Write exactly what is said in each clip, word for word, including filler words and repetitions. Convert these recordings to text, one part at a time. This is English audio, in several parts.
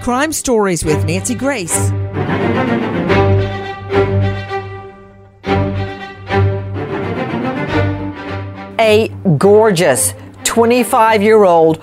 Crime Stories with Nancy Grace. A gorgeous twenty-five-year-old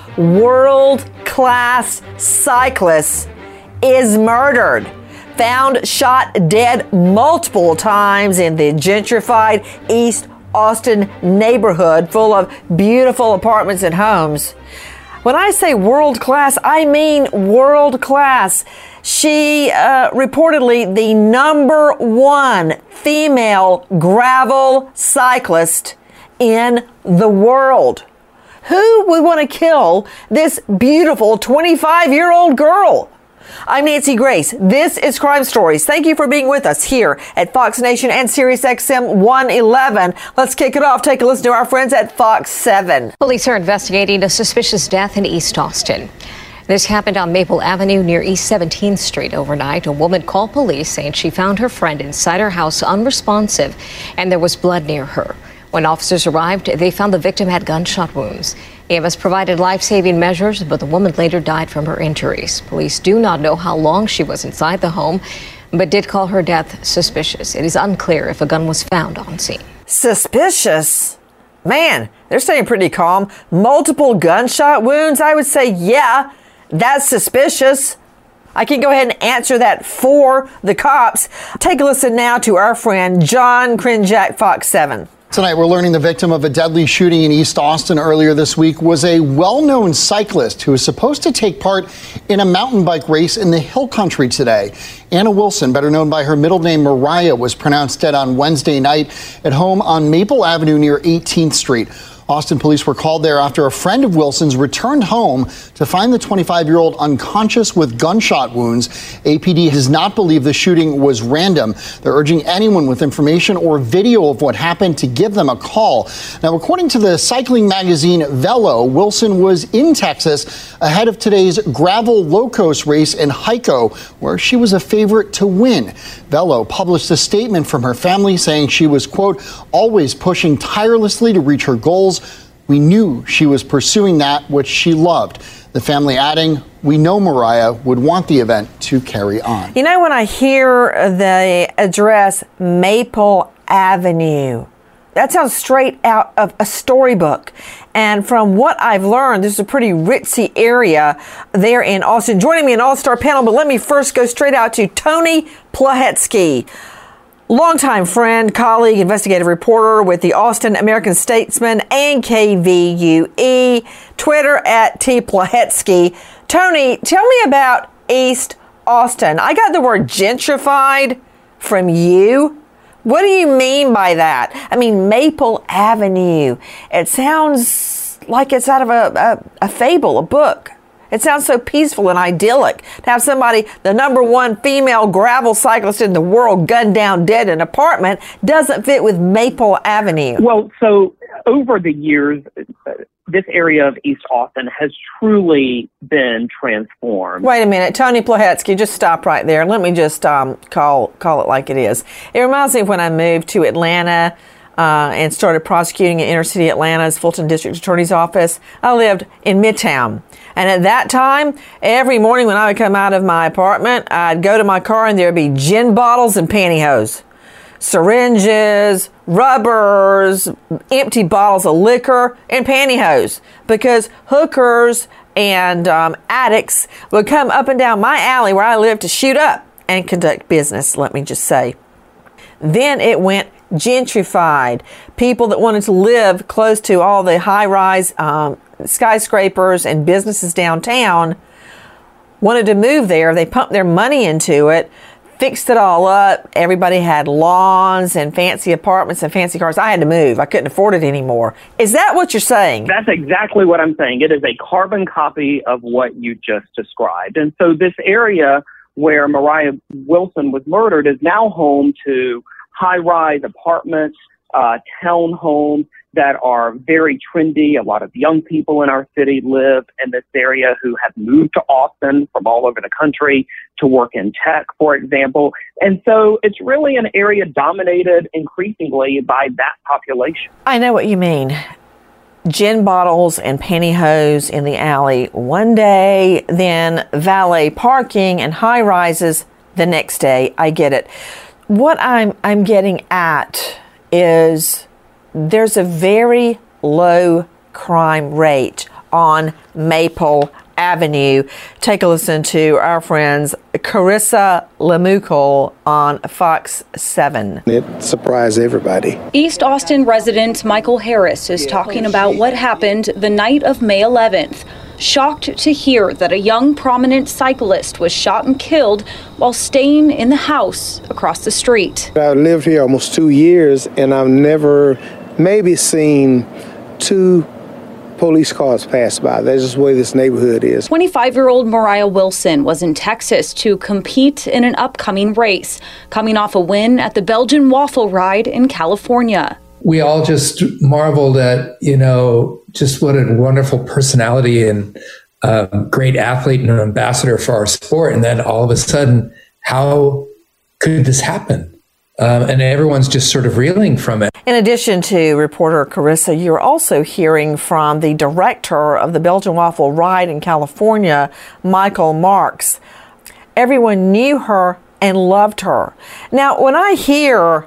world-class cyclist is murdered. Found shot dead multiple times in the gentrified East Austin neighborhood full of beautiful apartments and homes. When I say world-class, I mean world-class. She uh, reportedly the number one female gravel cyclist in the world. Who would want to kill this beautiful twenty-five-year-old girl? I'm Nancy Grace. This is Crime Stories. Thank you for being with us here at Fox Nation and Sirius X M one eleven. Let's kick it off. Take a listen to our friends at Fox seven. Police are investigating a suspicious death in East Austin. This happened on Maple Avenue near East seventeenth Street overnight. A woman called police saying she found her friend inside her house unresponsive and there was blood near her. When officers arrived, they found the victim had gunshot wounds. E M S provided life-saving measures, but the woman later died from her injuries. Police do not know how long she was inside the home, but did call her death suspicious. It is unclear if a gun was found on scene. Suspicious? Man, they're staying pretty calm. Multiple gunshot wounds? I would say, yeah, that's suspicious. I can go ahead and answer that for the cops. Take a listen now to our friend John Krinjak, Fox seven. Tonight, we're learning the victim of a deadly shooting in East Austin earlier this week was a well-known cyclist who was supposed to take part in a mountain bike race in the Hill Country today. Anna Wilson, better known by her middle name Mariah, was pronounced dead on Wednesday night at home on Maple Avenue near eighteenth Street. Austin police were called there after a friend of Wilson's returned home to find the twenty-five-year-old unconscious with gunshot wounds. A P D does not believe the shooting was random. They're urging anyone with information or video of what happened to give them a call. Now, according to the cycling magazine Velo, Wilson was in Texas ahead of today's Gravel Locos race in Hico, where she was a favorite to win. Velo published a statement from her family saying she was, quote, always pushing tirelessly to reach her goals. We knew she was pursuing that which she loved. The family adding, we know Mariah would want the event to carry on. You know, when I hear the address Maple Avenue, that sounds straight out of a storybook. And from what I've learned, this is a pretty ritzy area there in Austin. Joining me in all-star panel, but let me first go straight out to Tony Plahetsky. Longtime friend, colleague, investigative reporter with the Austin American Statesman and K V U E, Twitter at T Plahetsky. Tony, tell me about East Austin. I got the word gentrified from you. What do you mean by that? I mean, Maple Avenue. It sounds like it's out of a, a, a fable, a book. It sounds so peaceful and idyllic to have somebody, the number one female gravel cyclist in the world, gunned down dead in an apartment. Doesn't fit with Maple Avenue. Well, so over the years, uh, this area of East Austin has truly been transformed. Wait a minute, Tony Plahetsky, just stop right there. Let me just um, call call it like it is. It reminds me of when I moved to Atlanta uh, and started prosecuting in inner city Atlanta's Fulton District Attorney's Office. I lived in Midtown. And at that time, every morning when I would come out of my apartment, I'd go to my car and there'd be gin bottles and pantyhose, syringes, rubbers, empty bottles of liquor, and pantyhose, because hookers and um, addicts would come up and down my alley where I lived to shoot up and conduct business, let me just say. Then it went gentrified. People that wanted to live close to all the high-rise um, skyscrapers and businesses downtown wanted to move there. They pumped their money into it, fixed it all up. Everybody had lawns and fancy apartments and fancy cars. I had to move. I couldn't afford it anymore. Is that what you're saying? That's exactly what I'm saying. It is a carbon copy of what you just described. And so this area where Mariah Wilson was murdered is now home to high-rise apartments, uh, townhomes that are very trendy. A lot of young people in our city live in this area who have moved to Austin from all over the country to work in tech, for example. And so it's really an area dominated increasingly by that population. I know what you mean. gin bottles and pantyhose in the alley one day, then valet parking and high rises the next day. I get it. What I'm I'm getting at is there's a very low crime rate on Maple Avenue. Take a listen to our friends Carissa Lemukel on Fox seven. It surprised everybody. East Austin resident Michael Harris is talking about what happened the night of May eleventh. Shocked to hear that a young prominent cyclist was shot and killed while staying in the house across the street. I've lived here almost two years and I've never maybe seen two police cars pass by. That's just the way this neighborhood is. twenty-five-year-old Mariah Wilson was in Texas to compete in an upcoming race, coming off a win at the Belgian Waffle Ride in California. We all just marveled at, you know, just what a wonderful personality and uh, great athlete and an ambassador for our sport. And then all of a sudden, how could this happen? Um, and everyone's just sort of reeling from it. In addition to reporter Carissa, you're also hearing from the director of the Belgian Waffle Ride in California, Michael Marks. Everyone knew her and loved her. Now, when I hear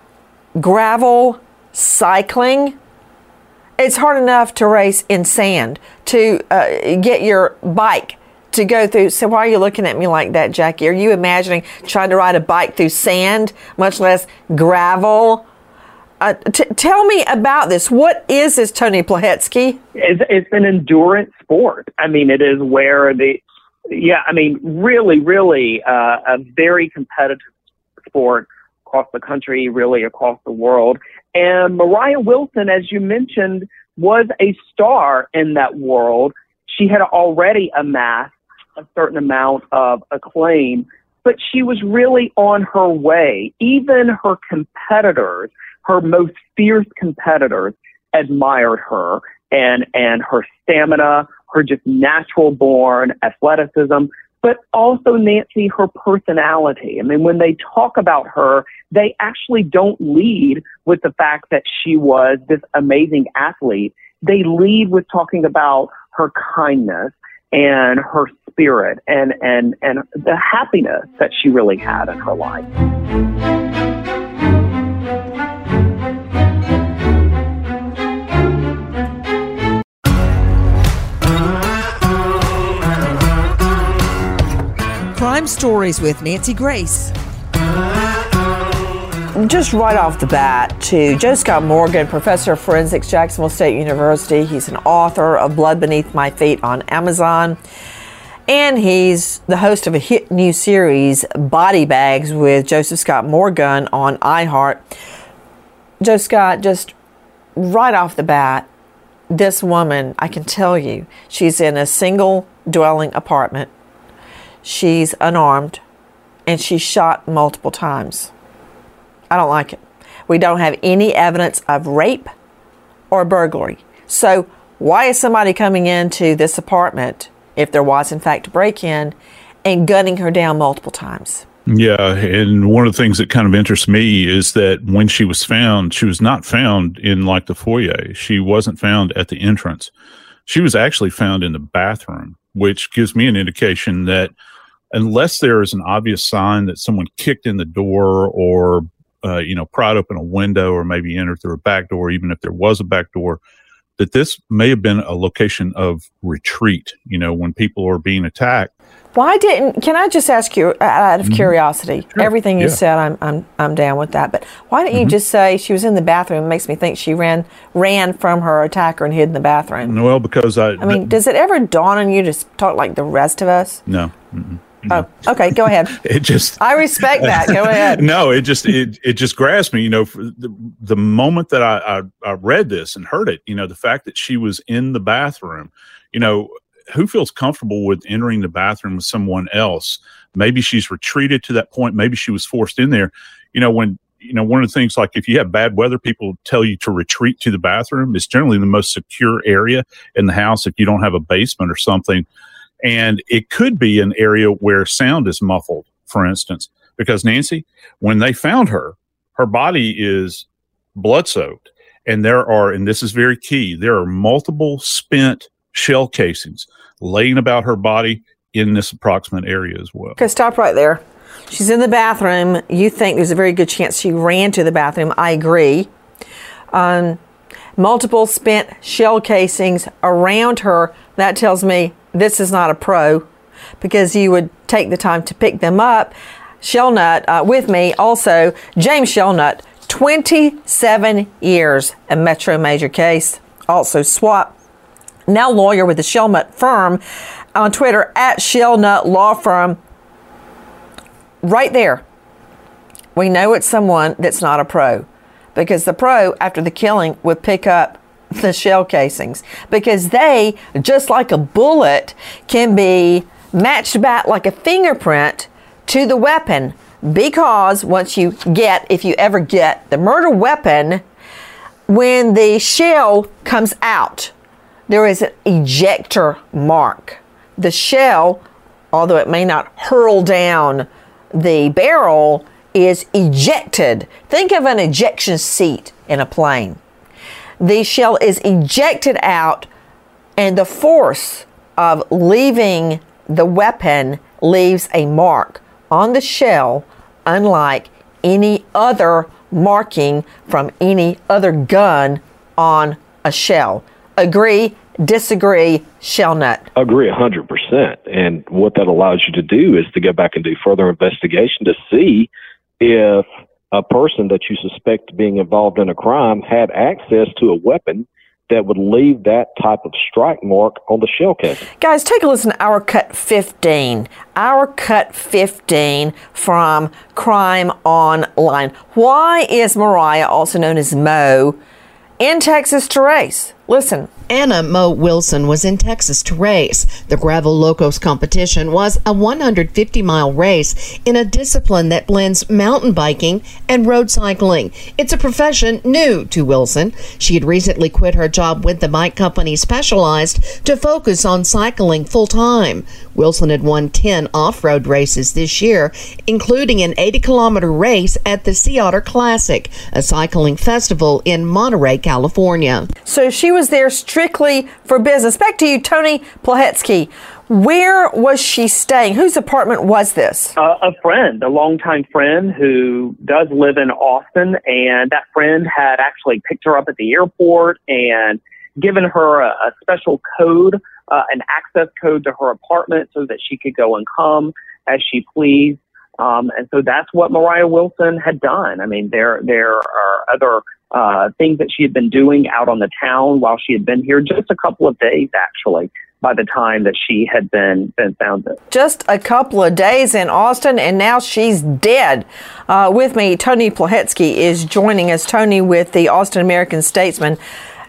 gravel cycling, it's hard enough to race in sand, to uh, get your bike to go through. So why are you looking at me like that, Jackie? Are you imagining trying to ride a bike through sand, much less gravel? Uh, t- tell me about this. What is this, Tony Plahetsky? It's, it's an endurance sport. I mean, it is where the, yeah, I mean, really, really uh, a very competitive sport across the country, really across the world. And Mariah Wilson, as you mentioned, was a star in that world. She had already amassed a certain amount of acclaim, but she was really on her way. Even her competitors, her most fierce competitors, admired her and, and her stamina, her just natural born athleticism, but also, Nancy, her personality. I mean, when they talk about her, they actually don't lead with the fact that she was this amazing athlete. They lead with talking about her kindness and her spirit and, and, and the happiness that she really had in her life. Crime Stories with Nancy Grace. Just right off the bat, to Joe Scott Morgan, professor of forensics, Jacksonville State University. He's an author of Blood Beneath My Feet on Amazon. And he's the host of a hit new series, Body Bags, with Joseph Scott Morgan on iHeart. Joe Scott, just right off the bat, this woman, I can tell you, she's in a single dwelling apartment. She's unarmed, and she's shot multiple times. I don't like it. We don't have any evidence of rape or burglary. So why is somebody coming into this apartment, if there was in fact a break-in, and gunning her down multiple times? Yeah, and one of the things that kind of interests me is that when she was found, she was not found in like the foyer. She wasn't found at the entrance. She was actually found in the bathroom, which gives me an indication that unless there is an obvious sign that someone kicked in the door or, uh, you know, pried open a window or maybe entered through a back door, even if there was a back door, that this may have been a location of retreat, you know, when people are being attacked. Why didn't, can I just ask you out of curiosity, mm-hmm. Sure. Everything you yeah. said, I'm I'm I'm down with that, but why didn't mm-hmm. you just say she was in the bathroom? It makes me think she ran ran from her attacker and hid in the bathroom. Well, because I... I mean, th- does it ever dawn on you to talk like the rest of us? No. Mm-mm. No. Oh, okay, go ahead. It just... I respect that. Go ahead. No, it just, it, it just grasped me, you know, for the, the moment that I, I, I read this and heard it, you know, the fact that she was in the bathroom, you know, who feels comfortable with entering the bathroom with someone else? Maybe she's retreated to that point. Maybe she was forced in there. You know, when, you know, one of the things, like if you have bad weather, people tell you to retreat to the bathroom. It's generally the most secure area in the house if you don't have a basement or something. And it could be an area where sound is muffled, for instance, because Nancy, when they found her, her body is blood soaked. And there are, and this is very key, there are multiple spent shell casings laying about her body in this approximate area as well. Okay, stop right there. She's in the bathroom. You think there's a very good chance she ran to the bathroom. I agree. Um, multiple spent shell casings around her. That tells me this is not a pro, because you would take the time to pick them up. Shellnut, uh, with me also, James Shellnut, twenty-seven years, a Metro Major case, also SWAT, now lawyer with the Shellnut firm, on Twitter at Shellnut Law Firm. Right there, we know it's someone that's not a pro, because the pro, after the killing, would pick up the shell casings, because they, just like a bullet, can be matched back like a fingerprint to the weapon. Because once you get, if you ever get the murder weapon, when the shell comes out, there is an ejector mark. The shell, although it may not hurl down the barrel, is ejected. Think of an ejection seat in a plane. The shell is ejected out, and the force of leaving the weapon leaves a mark on the shell, unlike any other marking from any other gun on a shell. Agree? Disagree? Shellnut? Agree one hundred percent. And what that allows you to do is to go back and do further investigation to see if a person that you suspect being involved in a crime had access to a weapon that would leave that type of strike mark on the shell casing. Guys, take a listen to Our Cut fifteen. Our Cut fifteen from Crime Online. Why is Mariah, also known as Mo, in Texas to race? Listen. Anna Mo Wilson was in Texas to race. The Gravel Locos competition was a one hundred fifty mile race in a discipline that blends mountain biking and road cycling. It's a profession new to Wilson. She had recently quit her job with the bike company Specialized to focus on cycling full time. Wilson had won ten off-road races this year, including an eighty kilometer race at the Sea Otter Classic, a cycling festival in Monterey, California. So she was there strictly for business. Back to you, Tony Plahetsky. Where was she staying? Whose apartment was this? Uh, a friend, a longtime friend who does live in Austin, and that friend had actually picked her up at the airport and given her a, a special code, uh, an access code to her apartment so that she could go and come as she pleased. Um, and so that's what Mariah Wilson had done. I mean, there there are other uh, things that she had been doing out on the town while she had been here, just a couple of days, actually, by the time that she had been, been found. Just a couple of days in Austin, and now she's dead. Uh, with me, Tony Plahetsky is joining us. Tony with the Austin American-Statesman.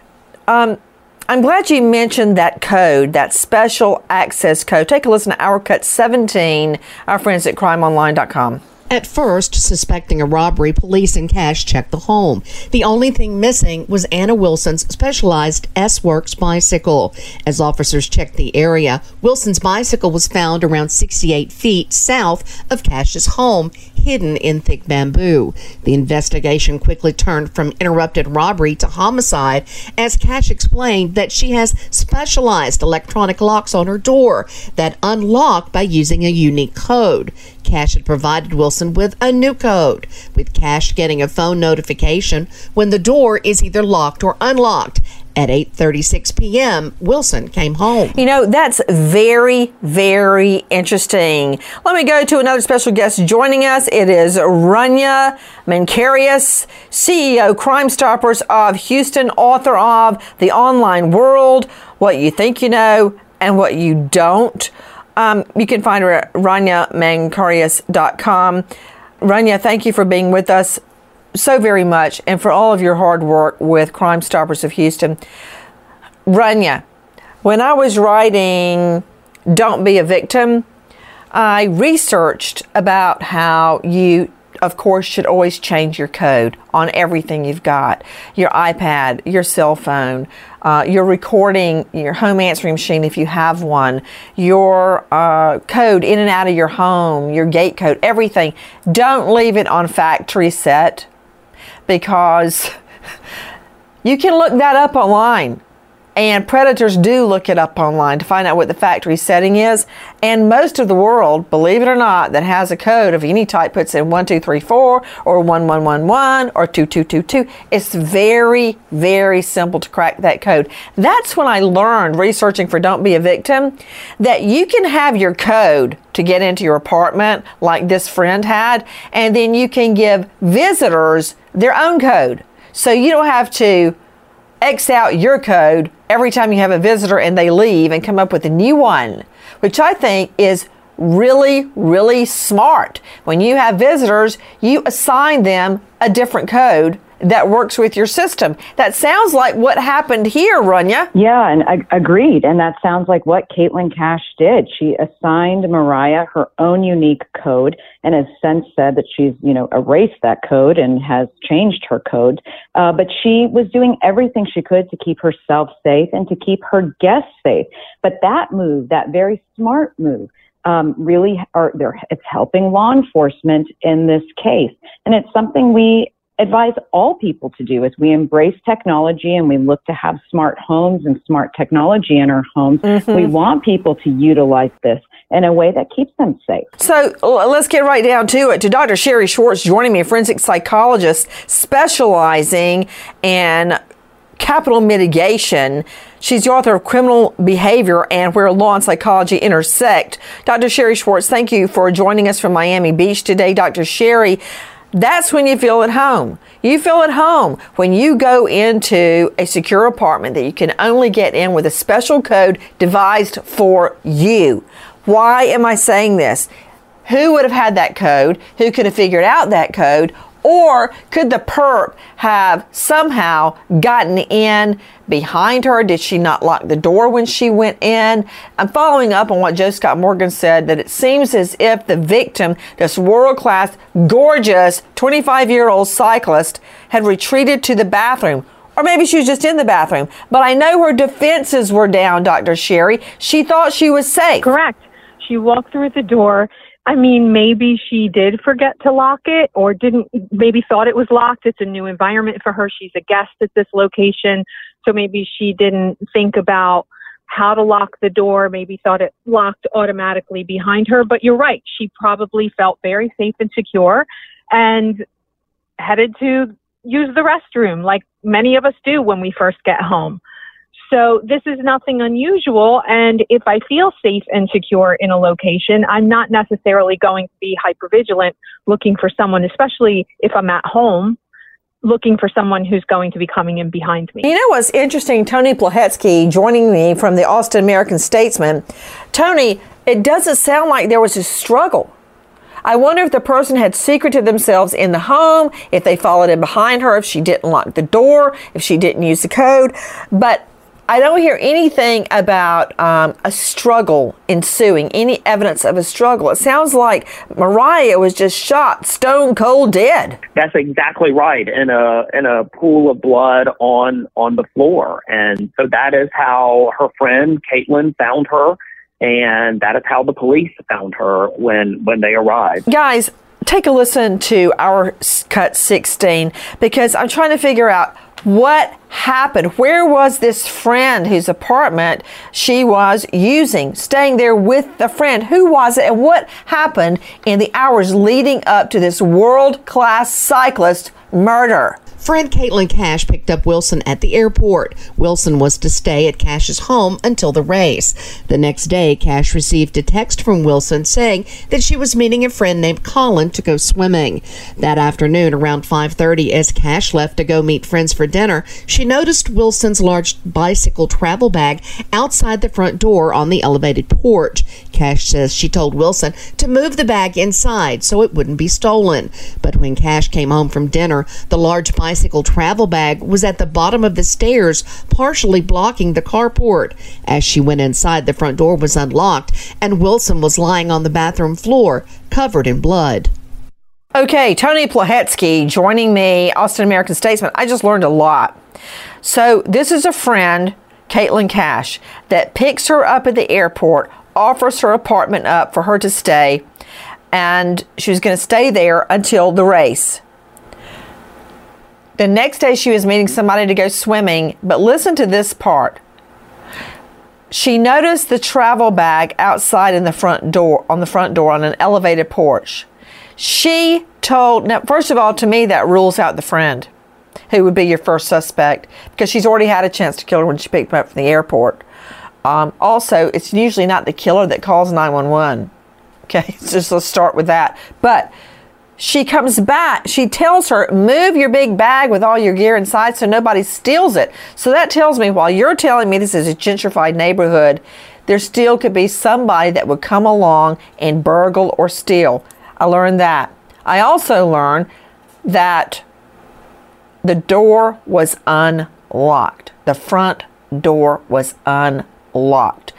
Um, I'm glad you mentioned that code, that special access code. Take a listen to Our Cut seventeen, our friends at crime online dot com. At first, suspecting a robbery, police and Cash checked the home. The only thing missing was Anna Wilson's Specialized S-Works bicycle. As officers checked the area, Wilson's bicycle was found around sixty-eight feet south of Cash's home, hidden in thick bamboo. The investigation quickly turned from interrupted robbery to homicide, as Cash explained that she has specialized electronic locks on her door that unlock by using a unique code. Cash had provided Wilson with a new code, with Cash getting a phone notification when the door is either locked or unlocked. At eight thirty-six p.m., Wilson came home. You know, that's very, very interesting. Let me go to another special guest joining us. It is Rania Menkarius, C E O, Crime Stoppers of Houston, author of The Online World, What You Think You Know and What You Don't. Um, you can find her at rania menkarius dot com. Rania, thank you for being with us so very much, and for all of your hard work with Crime Stoppers of Houston. Rania, when I was writing Don't Be a Victim, I researched about how you, of course, should always change your code on everything you've got. Your iPad, your cell phone, uh, your recording, your home answering machine if you have one, your uh, code in and out of your home, your gate code, everything. Don't leave it on factory set, because You can look that up online. And predators do look it up online to find out what the factory setting is. And most of the world, believe it or not, that has a code of any type puts in one two three four or one one one one or two two two two. It's very, very simple to crack that code. That's when I learned, researching for Don't Be a Victim, that you can have your code to get into your apartment like this friend had, and then you can give visitors their own code. So you don't have to X out your code every time you have a visitor and they leave and come up with a new one, which I think is really, really smart. When you have visitors, you assign them a different code that works with your system. That sounds like what happened here, Rania. Yeah, and I agreed. And that sounds like what Caitlin Cash did. She assigned Mariah her own unique code and has since said that she's, you know, erased that code and has changed her code. Uh, but she was doing everything she could to keep herself safe and to keep her guests safe. But that move, that very smart move, Um, really, are, it's helping law enforcement in this case. And it's something we advise all people to do as we embrace technology and we look to have smart homes and smart technology in our homes. Mm-hmm. We want people to utilize this in a way that keeps them safe. So let's get right down to it. To Doctor Sherry Schwartz joining me, a forensic psychologist specializing in capital mitigation. She's the author of Criminal Behavior and Where Law and Psychology Intersect. Doctor Sherry Schwartz, thank you for joining us from Miami Beach today. Doctor Sherry, that's when you feel at home. You feel at home when you go into a secure apartment that you can only get in with a special code devised for you. Why am I saying this? Who would have had that code? Who could have figured out that code? Or could the perp have somehow gotten in behind her? Did she not lock the door when she went in? I'm following up on what Joe Scott Morgan said, that it seems as if the victim, this world-class, gorgeous, twenty-five-year-old cyclist, had retreated to the bathroom. Or maybe she was just in the bathroom. But I know her defenses were down, Doctor Sherry. She thought she was safe. Correct. She walked through the door. I mean, maybe she did forget to lock it or didn't, maybe thought it was locked. It's a new environment for her. She's a guest at this location. So maybe she didn't think about how to lock the door, maybe thought it locked automatically behind her. But you're right. She probably felt very safe and secure and headed to use the restroom like many of us do when we first get home. So this is nothing unusual, and if I feel safe and secure in a location, I'm not necessarily going to be hypervigilant looking for someone, especially if I'm at home, looking for someone who's going to be coming in behind me. You know what's interesting? Tony Plahetsky joining me from the Austin American-Statesman. Tony, it doesn't sound like there was a struggle. I wonder if the person had secreted themselves in the home, if they followed in behind her, if she didn't lock the door, if she didn't use the code. But I don't hear anything about um, a struggle ensuing, any evidence of a struggle. It sounds like Mariah was just shot stone cold dead. That's exactly right, in a in a pool of blood on on the floor. And so that is how her friend Caitlin found her, and that is how the police found her when when they arrived. Guys, take a listen to our Cut sixteen, because I'm trying to figure out what happened. Where was this friend whose apartment she was using, staying there with the friend? Who was it, and what happened in the hours leading up to this world-class cyclist murder? Friend Caitlin Cash picked up Wilson at the airport. Wilson was to stay at Cash's home until the race. The next day, Cash received a text from Wilson saying that she was meeting a friend named Colin to go swimming. That afternoon, around five thirty, as Cash left to go meet friends for dinner, she noticed Wilson's large bicycle travel bag outside the front door on the elevated porch. Cash says she told Wilson to move the bag inside so it wouldn't be stolen. But when Cash came home from dinner, the large bicycle bicycle travel bag was at the bottom of the stairs, partially blocking the carport. As she went inside, the front door was unlocked, and Wilson was lying on the bathroom floor, covered in blood. Okay, Tony Plahetsky joining me, Austin American-Statesman. I just learned a lot. So this is a friend, Caitlin Cash, that picks her up at the airport, offers her apartment up for her to stay, and she was going to stay there until the race. The next day she was meeting somebody to go swimming, but listen to this part. She noticed the travel bag outside in the front door, on the front door on an elevated porch. She told, now first of all, to me that rules out the friend who would be your first suspect, because she's already had a chance to kill her when she picked him up from the airport. Um, also, it's usually not the killer that calls nine one one. Okay, just let's start with that. But she comes back. She tells her, move your big bag with all your gear inside so nobody steals it. So that tells me, while you're telling me this is a gentrified neighborhood, there still could be somebody that would come along and burgle or steal. I learned that. I also learned that the door was unlocked. The front door was unlocked.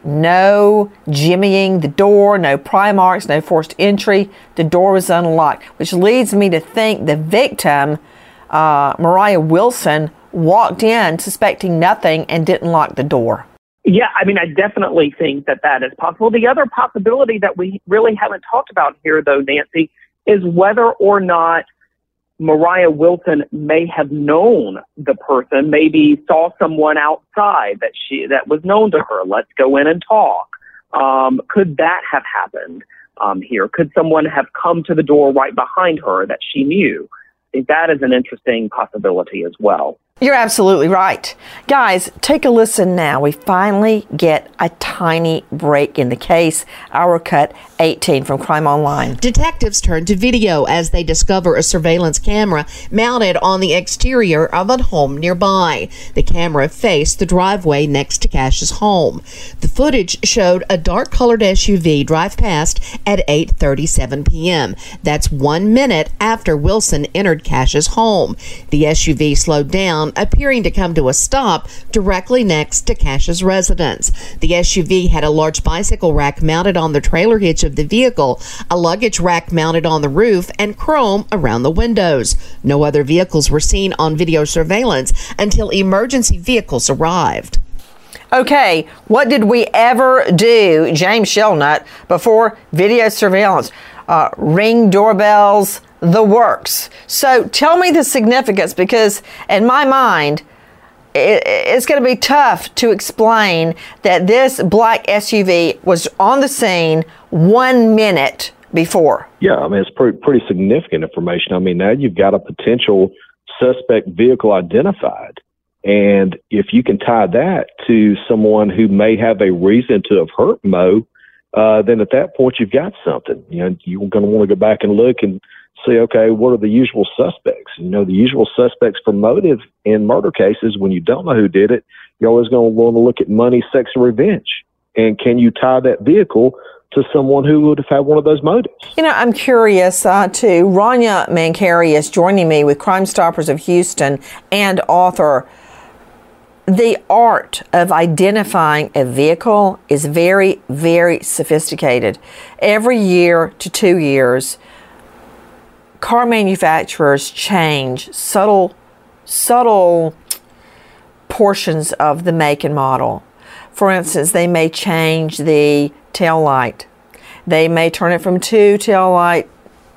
No jimmying the door, no pry marks, no forced entry. The door was unlocked, which leads me to think the victim, uh, Mariah Wilson, walked in suspecting nothing and didn't lock the door. Yeah, I mean, I definitely think that that is possible. The other possibility that we really haven't talked about here, though, Nancy, is whether or not Mariah Wilson may have known the person, maybe saw someone outside that she that was known to her. Let's go in and talk. Um, could that have happened um, here? Could someone have come to the door right behind her that she knew? I think that is an interesting possibility as well. You're absolutely right. Guys, take a listen now. We finally get a tiny break in the case. Our cut eighteen from Crime Online. Detectives turn to video as they discover a surveillance camera mounted on the exterior of a home nearby. The camera faced the driveway next to Cash's home. The footage showed a dark-colored S U V drive past at eight thirty-seven p.m. That's one minute after Wilson entered Cash's home. The S U V slowed down, appearing to come to a stop directly next to Cash's residence. The S U V had a large bicycle rack mounted on the trailer hitch of the vehicle, a luggage rack mounted on the roof, and chrome around the windows. No other vehicles were seen on video surveillance until emergency vehicles arrived. Okay, what did we ever do, James Shelnut, before video surveillance? Uh, ring doorbells, the works. So tell me the significance, because in my mind, it, it's going to be tough to explain that this black S U V was on the scene one minute before. Yeah, I mean, it's pretty, pretty significant information. I mean, now you've got a potential suspect vehicle identified. And if you can tie that to someone who may have a reason to have hurt Mo, uh, then at that point you've got something. You know, you're going to want to go back and look and see, okay, what are the usual suspects? You know, the usual suspects for motive in murder cases, when you don't know who did it, you're always going to want to look at money, sex, and revenge. And can you tie that vehicle to someone who would have had one of those motives? You know, I'm curious, uh, too. Rania Mankari is joining me with Crime Stoppers of Houston and author. The art of identifying a vehicle is very, very sophisticated. Every year to two years, car manufacturers change subtle, subtle portions of the make and model. For instance, they may change the tail light. They may turn it from two tail light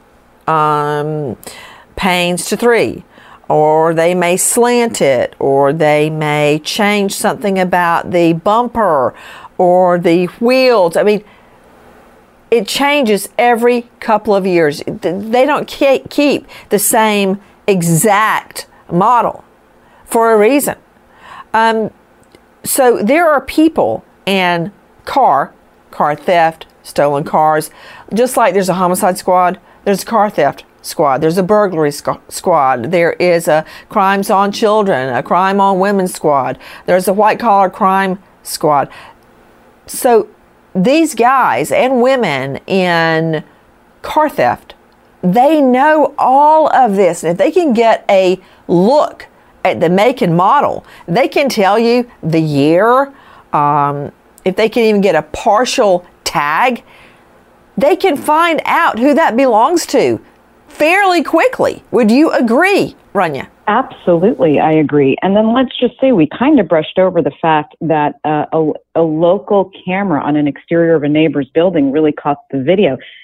um, panes to three. Or they may slant it, or they may change something about the bumper or the wheels. I mean, it changes every couple of years. They don't keep the same exact model for a reason. Um, so there are people and car, car theft, stolen cars, just like there's a homicide squad, there's a car theft squad, there's a burglary sc- squad, there is a crimes on children, a crime on women squad, there's a white collar crime squad. So these guys and women in car theft, they know all of this. And if they can get a look at the make and model, they can tell you the year. Um, if they can even get a partial tag, they can find out who that belongs to fairly quickly. Would you agree, Rania? Absolutely, I agree. And then let's just say we kind of brushed over the fact that uh, a, a local camera on an exterior of a neighbor's building really caught the video.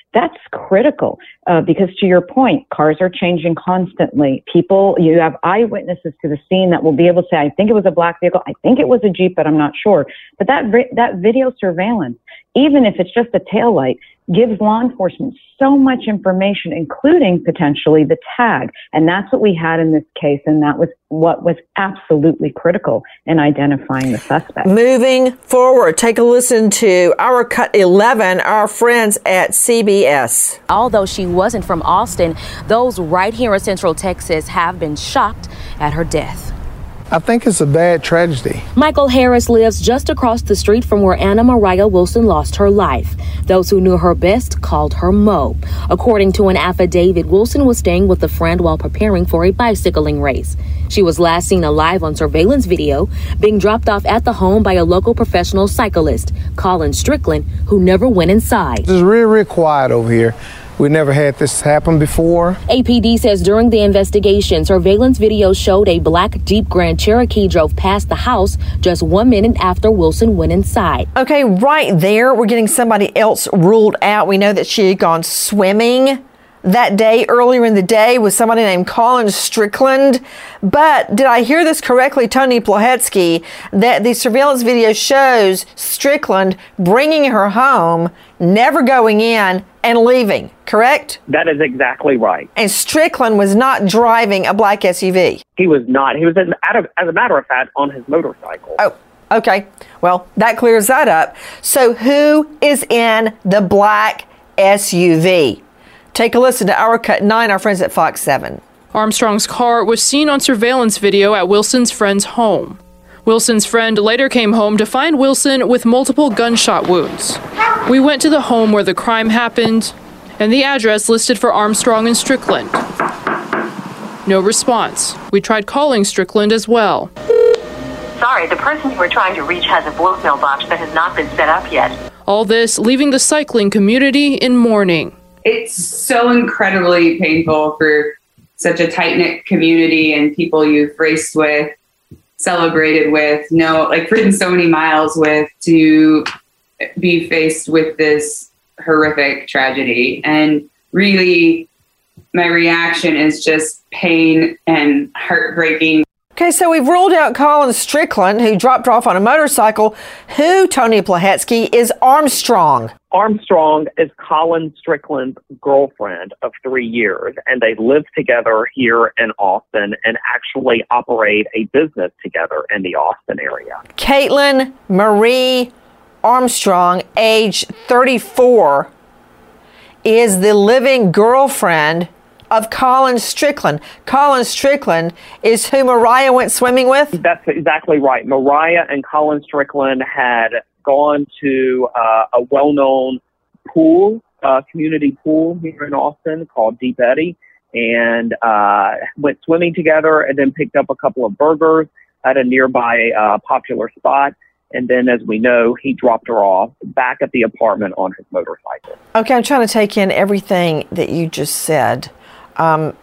That's critical uh, because, to your point, cars are changing constantly. People, you have eyewitnesses to the scene that will be able to say, I think it was a black vehicle, I think it was a Jeep, but I'm not sure. But that that video surveillance, even if it's just a taillight, gives law enforcement so much information, including potentially the tag. And that's what we had in this case, and that was what was absolutely critical in identifying the suspect. Moving forward, take a listen to Our Cut eleven, our friends at C B S. Although she wasn't from Austin, those right here in Central Texas have been shocked at her death. I think it's a bad tragedy. Michael Harris lives just across the street from where Anna Mariah Wilson lost her life. Those who knew her best called her Mo. According to an affidavit, Wilson was staying with a friend while preparing for a bicycling race. She was last seen alive on surveillance video, being dropped off at the home by a local professional cyclist, Colin Strickland, who never went inside. It's real, real quiet over here. We never had this happen before. A P D says during the investigation, surveillance video showed a black Jeep Grand Cherokee drove past the house just one minute after Wilson went inside. Okay, right there, we're getting somebody else ruled out. We know that she had gone swimming that day, earlier in the day, with somebody named Colin Strickland. But did I hear this correctly, Tony Plahetsky, that the surveillance video shows Strickland bringing her home, never going in, and leaving, correct? That is exactly right. And Strickland was not driving a black S U V. He was not. He was, as a matter of fact, on his motorcycle. Oh, okay. Well, that clears that up. So who is in the black S U V? Take a listen to Our Cut nine, our friends at Fox seven. Armstrong's car was seen on surveillance video at Wilson's friend's home. Wilson's friend later came home to find Wilson with multiple gunshot wounds. We went to the home where the crime happened and the address listed for Armstrong and Strickland. No response. We tried calling Strickland as well. Sorry, the person you were trying to reach has a voicemail box that has not been set up yet. All this leaving the cycling community in mourning. It's so incredibly painful for such a tight-knit community and people you've raced with, celebrated with, know, like ridden so many miles with, to be faced with this horrific tragedy. And really, my reaction is just pain and heartbreaking. Okay, so we've ruled out Colin Strickland, who dropped her off on a motorcycle. Who, Tony Plahetsky, is Armstrong? Armstrong is Colin Strickland's girlfriend of three years, and they live together here in Austin and actually operate a business together in the Austin area. Caitlin Marie Armstrong, age thirty-four, is the living girlfriend of Colin Strickland. Colin Strickland is who Mariah went swimming with? That's exactly right. Mariah and Colin Strickland had gone to uh, a well-known pool, uh, community pool here in Austin called Deep Eddy, and uh, went swimming together and then picked up a couple of burgers at a nearby uh, popular spot. And then, as we know, he dropped her off back at the apartment on his motorcycle. Okay, I'm trying to take in everything that you just said. Um,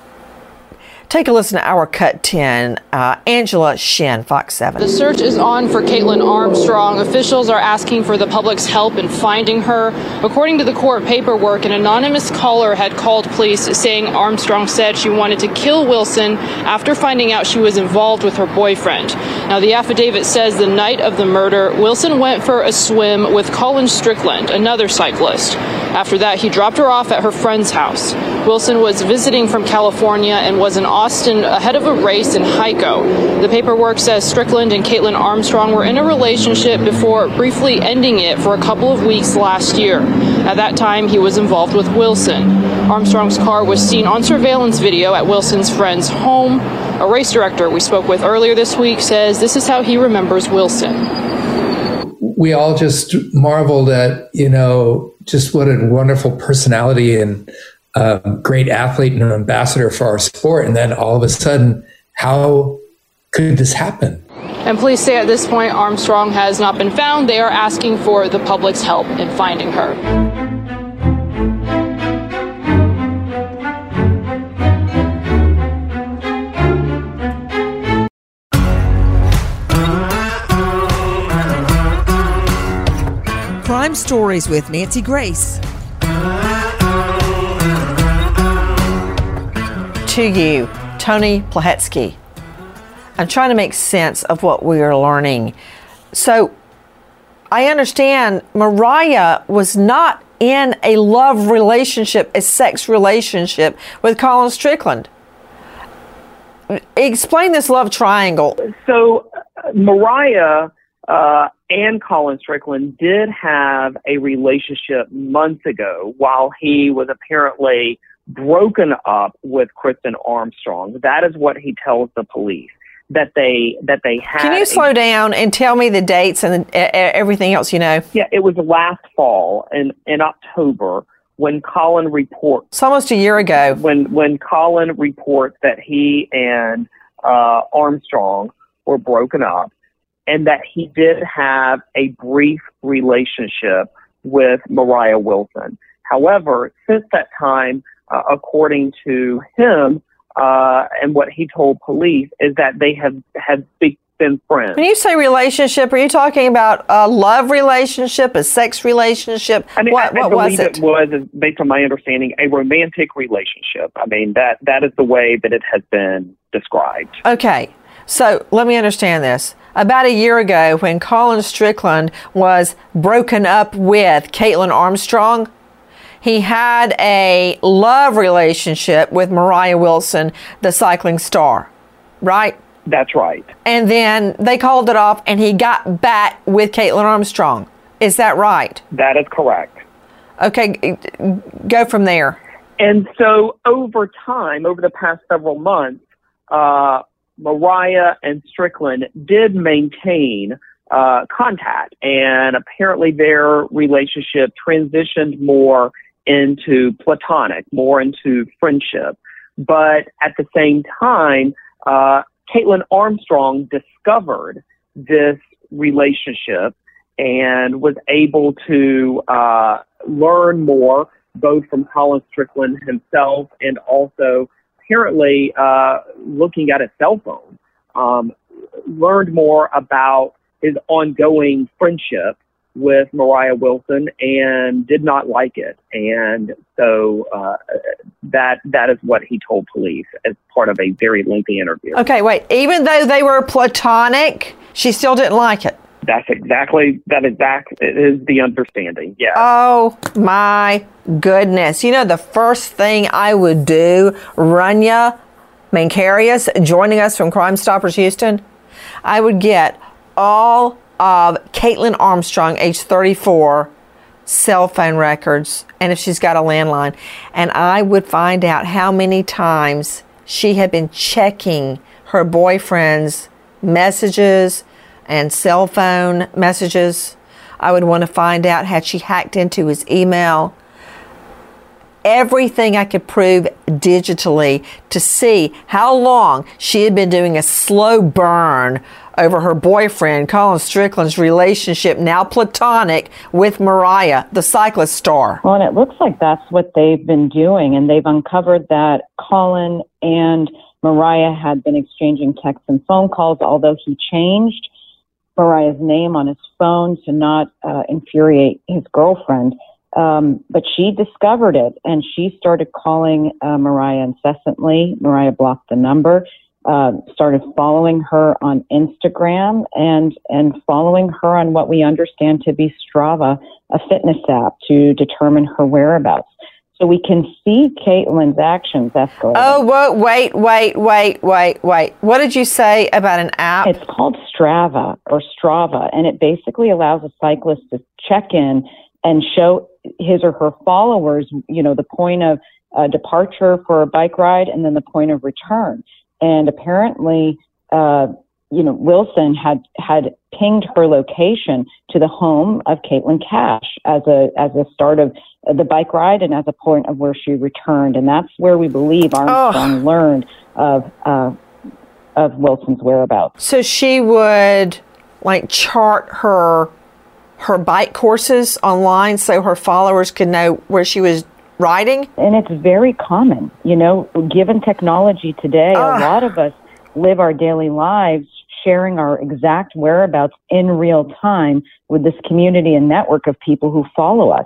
take a listen to Our Cut ten. Uh, Angela Shin, Fox seven. The search is on for Caitlin Armstrong. Officials are asking for the public's help in finding her. According to the court paperwork, an anonymous caller had called police saying Armstrong said she wanted to kill Wilson after finding out she was involved with her boyfriend. Now, the affidavit says the night of the murder, Wilson went for a swim with Colin Strickland, another cyclist. After that, he dropped her off at her friend's house. Wilson was visiting from California and was in Austin ahead of a race in Hico. The paperwork says Strickland and Caitlin Armstrong were in a relationship before briefly ending it for a couple of weeks last year. At that time, he was involved with Wilson. Armstrong's car was seen on surveillance video at Wilson's friend's home. A race director we spoke with earlier this week says this is how he remembers Wilson. We all just marveled at, you know, just what a wonderful personality and uh, great athlete and an ambassador for our sport. And then all of a sudden, how could this happen? And police say at this point, Armstrong has not been found. They are asking for the public's help in finding her. Crime Stories with Nancy Grace. to you, Tony Plahetsky. I'm trying to make sense of what we are learning. So I understand Mariah was not in a love relationship, a sex relationship with Colin Strickland. Explain this love triangle. So uh, Mariah uh, and Colin Strickland did have a relationship months ago while he was apparently broken up with Kristen Armstrong. That is what he tells the police, that they that they had. Can you a, slow down and tell me the dates and the, uh, everything else you know? Yeah, it was last fall in, in October when Colin reports. It's almost a year ago. When when Colin reports that he and uh, Armstrong were broken up, and that he did have a brief relationship with Mariah Wilson. However, since that time, uh, according to him uh, and what he told police, is that they have have been friends. When you say relationship, are you talking about a love relationship, a sex relationship? I mean, what, I, I what was believe it? it was, based on my understanding, a romantic relationship. I mean, that that is the way that it has been described. Okay, so let me understand this. About a year ago, when Colin Strickland was broken up with Caitlin Armstrong, he had a love relationship with Mariah Wilson, the cycling star, right? That's right. And then they called it off, and he got back with Caitlin Armstrong. Is that right? That is correct. Okay, go from there. And so over time, over the past several months, uh, Mariah and Strickland did maintain uh, contact, and apparently their relationship transitioned more into platonic, more into friendship. But at the same time, uh, Caitlin Armstrong discovered this relationship and was able to uh, learn more, both from Colin Strickland himself and also apparently uh, looking at a cell phone, um, learned more about his ongoing friendship with Mariah Wilson and did not like it. And so uh, that that is what he told police as part of a very lengthy interview. Okay, wait. Even though they were platonic, she still didn't like it. That's exactly, that exact is the understanding, yeah. Oh, my goodness. You know, the first thing I would do, Rania Mankarius, joining us from Crime Stoppers Houston, I would get all of Caitlin Armstrong, age thirty-four, cell phone records, and if she's got a landline, and I would find out how many times she had been checking her boyfriend's messages and cell phone messages. I would want to find out, had she hacked into his email. Everything I could prove digitally to see how long she had been doing a slow burn over her boyfriend, Colin Strickland's relationship, now platonic, with Mariah, the cyclist star. Well, and it looks like that's what they've been doing, and they've uncovered that Colin and Mariah had been exchanging texts and phone calls, although he changed Mariah's name on his phone to not uh, infuriate his girlfriend. Um, but she discovered it, and she started calling uh, Mariah incessantly. Mariah blocked the number, uh, started following her on Instagram, and and following her on what we understand to be Strava, a fitness app to determine her whereabouts. So we can see Caitlin's actions escalate. Oh, whoa, wait, wait, wait, wait, wait. What did you say about an app? It's called Strava or Strava, and it basically allows a cyclist to check in and show his or her followers, you know, the point of uh, departure for a bike ride and then the point of return. And apparently, uh, you know, Wilson had had pinged her location to the home of Caitlin Cash as a as a start of the bike ride and as a point of where she returned. And that's where we believe Armstrong oh. learned of uh, of Wilson's whereabouts. So she would like chart her her bike courses online so her followers could know where she was riding? And it's very common. You know, given technology today, uh. a lot of us live our daily lives sharing our exact whereabouts in real time with this community and network of people who follow us.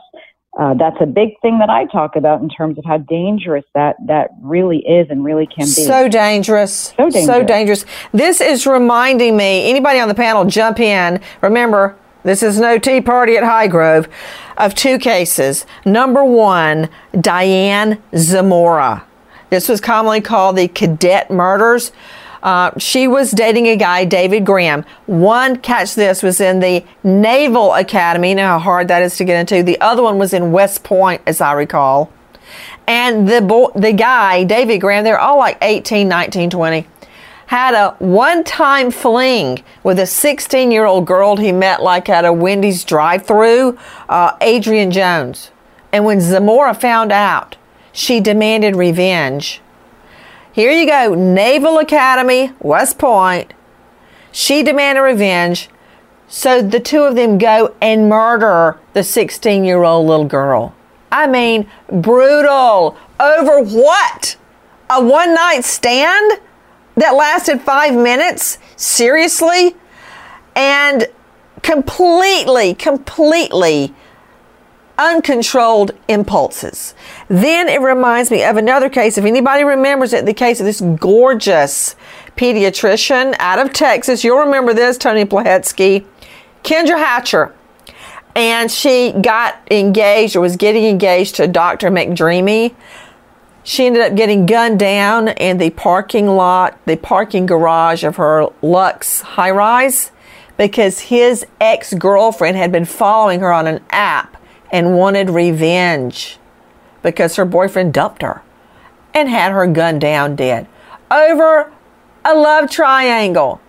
uh, that's a big thing that I talk about in terms of how dangerous that, that really is and really can be. So dangerous. So dangerous. So dangerous. This is reminding me, anybody on the panel jump in. Remember, this is no tea party at Highgrove, of two cases. Number one, Diane Zamora. This was commonly called the cadet murders. Uh, she was dating a guy, David Graham. One, catch this, was in the Naval Academy. You know how hard that is to get into. The other one was in West Point, as I recall. And the boy, the guy, David Graham, they're all like eighteen, nineteen, twenty, had a one-time fling with a sixteen-year-old girl he met like at a Wendy's drive-thru, uh, Adrian Jones. And when Zamora found out, she demanded revenge. Here you go, Naval Academy, West Point. She demanded revenge. So the two of them go and murder the sixteen-year-old little girl. I mean, brutal. Over what? A one-night stand that lasted five minutes? Seriously? And completely, completely uncontrolled impulses. Then it reminds me of another case. If anybody remembers it, the case of this gorgeous pediatrician out of Texas. You'll remember this, Tony Plahetsky. Kendra Hatcher. And she got engaged or was getting engaged to Doctor McDreamy. She ended up getting gunned down in the parking lot, the parking garage of her Lux high-rise because his ex-girlfriend had been following her on an app and wanted revenge because her boyfriend dumped her and had her gunned down dead over a love triangle.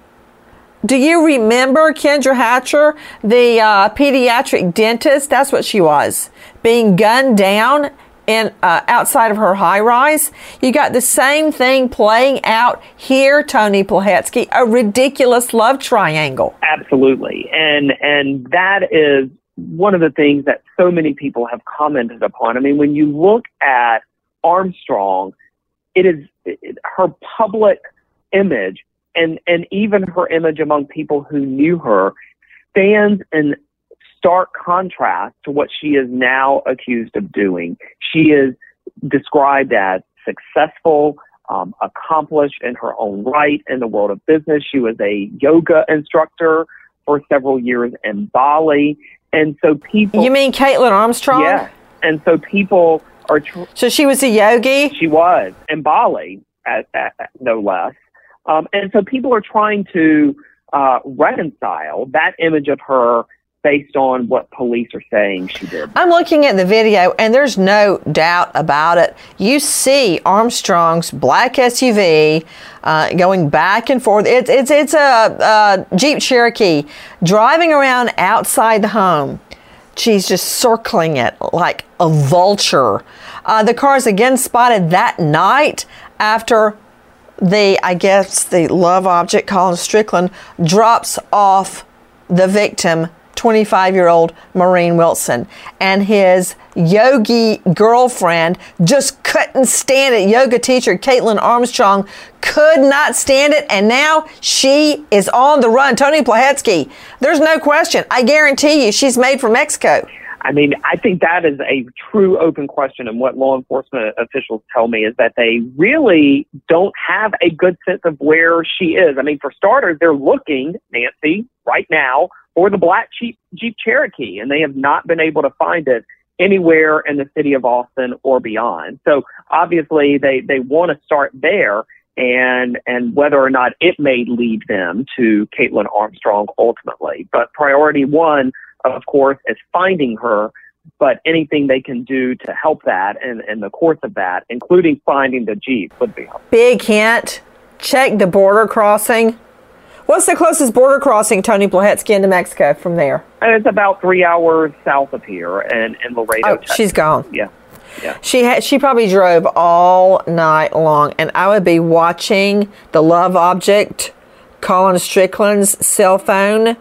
Do you remember Kendra Hatcher, the uh, pediatric dentist? That's what she was, being gunned down in uh, outside of her high-rise. You got the same thing playing out here, Tony Plahetsky, a ridiculous love triangle. Absolutely. And and that is one of the things that so many people have commented upon. I mean, when you look at Armstrong, it is it, her public image and, and even her image among people who knew her stands in stark contrast to what she is now accused of doing. She is described as successful, um, accomplished in her own right in the world of business. She was a yoga instructor for several years in Bali. And so people... You mean Caitlin Armstrong? Yeah. And so people are... Tr- so she was a yogi? She was, in Bali, at, at, at, no less. Um, and so people are trying to uh, reconcile that image of her based on what police are saying she did. I'm looking at the video, and there's no doubt about it. You see Armstrong's black S U V uh, going back and forth. It's it's it's a, a Jeep Cherokee driving around outside the home. She's just circling it like a vulture. Uh, the car is again spotted that night after the, I guess, the love object, Colin Strickland, drops off the victim, twenty-five-year-old Maureen Wilson, and his yogi girlfriend just couldn't stand it. Yoga teacher Caitlin Armstrong could not stand it, and now she is on the run. Tony Plahetsky, there's no question. I guarantee you she's made for Mexico. I mean, I think that is a true open question, and what law enforcement officials tell me is that they really don't have a good sense of where she is. I mean, for starters, they're looking, Nancy, right now, for the black Jeep, Jeep Cherokee, and they have not been able to find it anywhere in the city of Austin or beyond. So obviously they, they want to start there, and and whether or not it may lead them to Caitlin Armstrong ultimately. But priority one, of course, is finding her, but anything they can do to help that and in the course of that, including finding the Jeep, would be helpful. Big hint, check the border crossing. What's the closest border crossing, Tony Plahetsky, into Mexico from there? It's about three hours south of here in, in Laredo, Oh, Texas. she's gone. Yeah. Yeah. She had, she probably drove all night long, and I would be watching the love object, Colin Strickland's cell phone.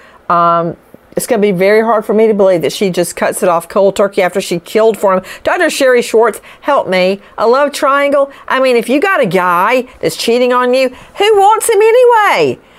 Um, it's going to be very hard for me to believe that she just cuts it off cold turkey after she killed for him. Doctor Sherry Schwartz, help me. A love triangle? I mean, if you got a guy that's cheating on you, who wants him anyway?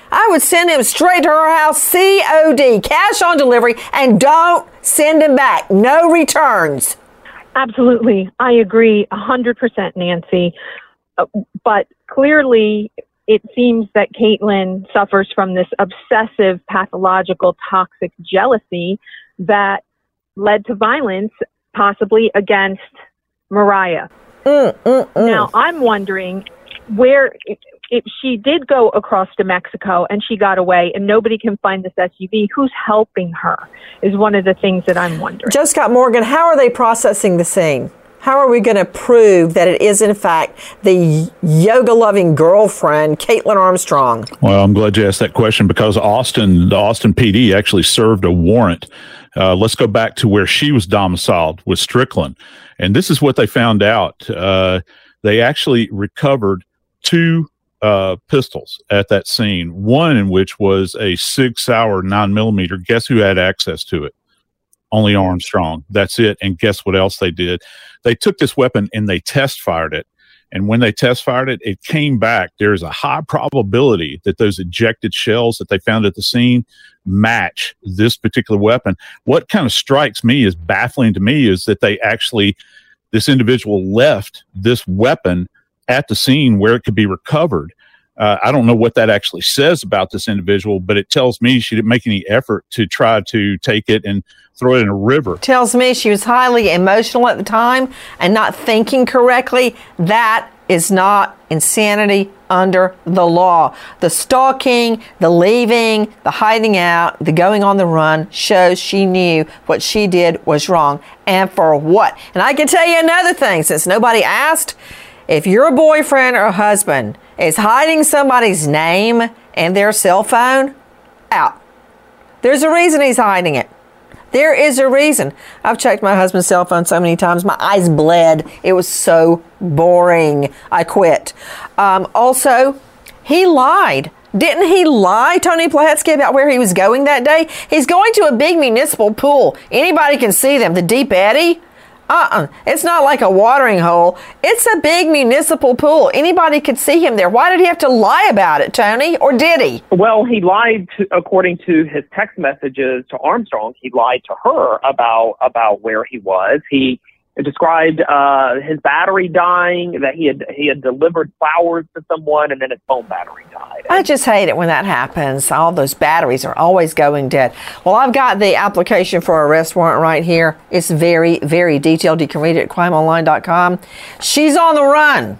I would send him straight to her house, C O D, cash on delivery, and don't send him back. No returns. Absolutely. I agree one hundred percent, Nancy. Uh, but clearly, it seems that Caitlin suffers from this obsessive, pathological, toxic jealousy that led to violence, possibly against Mariah. Mm, mm, mm. Now, I'm wondering where, if, if she did go across to Mexico and she got away and nobody can find this S U V, who's helping her is one of the things that I'm wondering. Joe Scott Morgan, how are they processing the scene? How are we going to prove that it is, in fact, the yoga-loving girlfriend, Caitlin Armstrong? Well, I'm glad you asked that question because Austin, the Austin P D actually served a warrant. Uh, let's go back to where she was domiciled with Strickland. And this is what they found out. Uh, they actually recovered two uh, pistols at that scene, one in which was a Sig Sauer nine millimeter. Guess who had access to it? Only Armstrong. That's it. And guess what else they did? They took this weapon and they test fired it. And when they test fired it, it came back. There's a high probability that those ejected shells that they found at the scene match this particular weapon. What kind of strikes me as baffling to me is that they actually, this individual left this weapon at the scene where it could be recovered. Uh, I don't know what that actually says about this individual, but it tells me she didn't make any effort to try to take it and throw it in a river. Tells me she was highly emotional at the time and not thinking correctly. That is not insanity under the law. The stalking, the leaving, the hiding out, the going on the run shows she knew what she did was wrong. And for what? And I can tell you another thing, since nobody asked. If your boyfriend or husband is hiding somebody's name and their cell phone, out. There's a reason he's hiding it. There is a reason. I've checked my husband's cell phone so many times. My eyes bled. It was so boring. I quit. Um, also, he lied. Didn't he lie, Tony Platsky, about where he was going that day? He's going to a big municipal pool. Anybody can see them. The Deep Eddy. Uh-uh. It's not like a watering hole. It's a big municipal pool. Anybody could see him there. Why did he have to lie about it, Tony? Or did he? Well, he lied to, according to his text messages to Armstrong. He lied to her about about where he was. He described uh, his battery dying, that he had he had delivered flowers to someone, and then his phone battery died. I just hate it when that happens. All those batteries are always going dead. Well, I've got the application for arrest warrant right here. It's very, very detailed. You can read it at crime online dot com. She's on the run.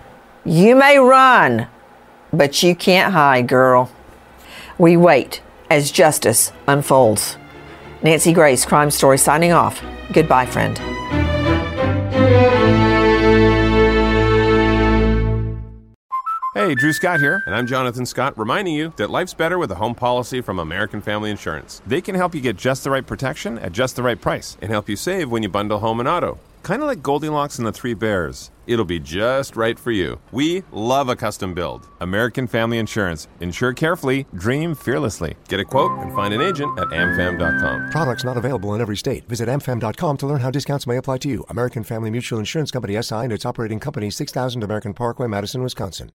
You may run, but you can't hide, girl. We wait as justice unfolds. Nancy Grace, Crime Story, signing off. Goodbye, friend. Hey, Drew Scott here, and I'm Jonathan Scott, reminding you that life's better with a home policy from American Family Insurance. They can help you get just the right protection at just the right price and help you save when you bundle home and auto. Kind of like Goldilocks and the Three Bears. It'll be just right for you. We love a custom build. American Family Insurance. Insure carefully, dream fearlessly. Get a quote and find an agent at am fam dot com. Products not available in every state. Visit am fam dot com to learn how discounts may apply to you. American Family Mutual Insurance Company, S I and its operating company, six thousand American Parkway, Madison, Wisconsin.